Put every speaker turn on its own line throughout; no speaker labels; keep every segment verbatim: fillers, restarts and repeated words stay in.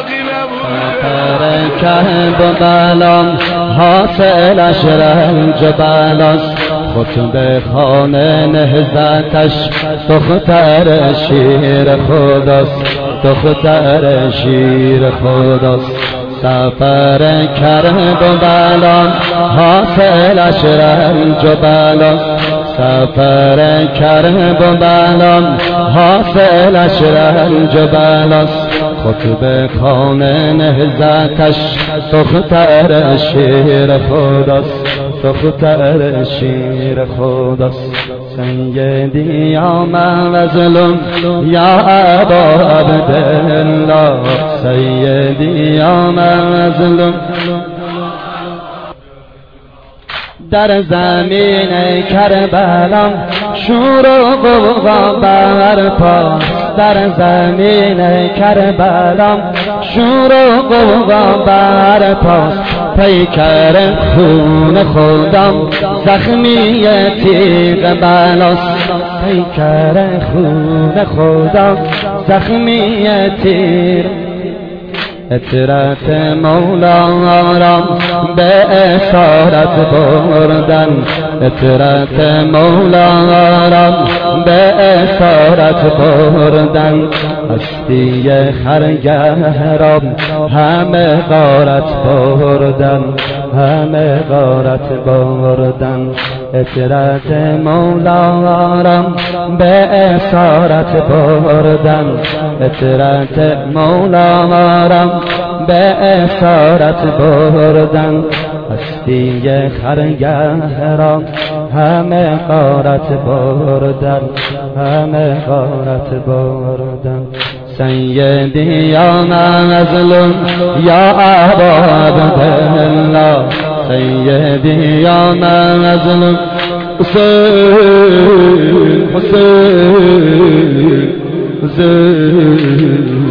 سفر کربلان حاصلش رنج و بلاست، خطبه خانه نهضتش دختر شیر خداست، دختر شیر خداست. سفر کربلان حاصلش رنج و بلاست، سفر کربلان حاصلش رنج و بلاست، خطبه خانه نهضتش دختر شیر خداست، دختر شیر خداست. سیدی یا مظلوم یا ابا عبدالله، سیدی یا مظلوم در زمین کربلا شور و غوغا برپاست، در زمین کربلا شور و غوغا برپاست. پیکر خون خودم زخمی تیغ بلاست، پیکر خون خودم زخمی تیغ. اطرت مولا را به اسارت بردن، اطرت مولا را به اسارت بردن. هستی خرگه را همه غارت بردن، همه غارت بردن. اطرت مولا را به اسارت بردن، اطرت مولا را به اسارت بردن. هستی خرگه را همه غارت بردن، همه غارت بردن. سیدی یا مظلوم یا ابا عبدالله، سیدی یا مظلوم حسین حسین حسین.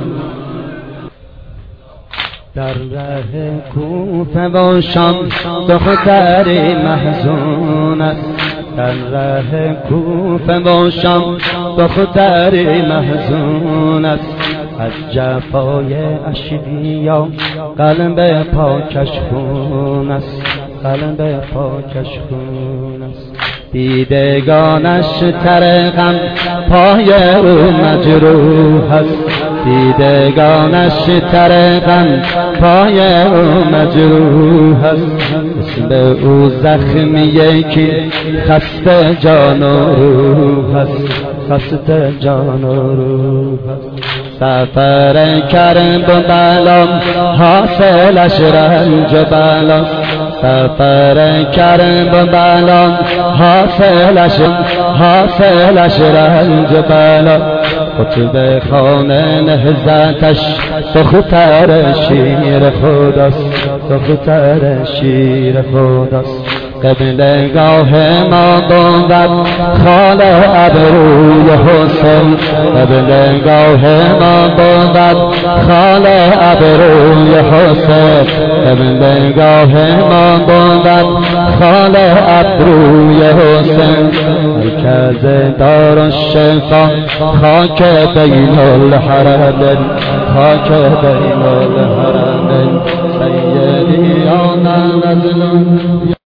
در ره کوفه و شام دختری محزون است، در ره کوفه و شام دختری محزون است. از جفای اشقیا قلب پاکش خون است، قلب پاکش خون است. دیدگانش ترغم پای او مجروح است، دیدگانش ترغم پای او مجروح است. اسم او زخمیه که خسته جان و روح است، خسته جان و روح است. سفر کربلا حاصلش رنج و بلاست، سفر کربلا حاصلش حاصلش رنج و بلاست. خطبه خانه نهضتش دختر شیر خداست، دختر شیر خداست. قبلگاه ما بود خال ابروی حسین، قبلگاه ما بود خال ابروی حسین، قبلگاه ما بود خال ابروی حسین. مرکز دار الشفا خاک بین الحرمین، خاک بین الحرمین. سیدی یا مظلوم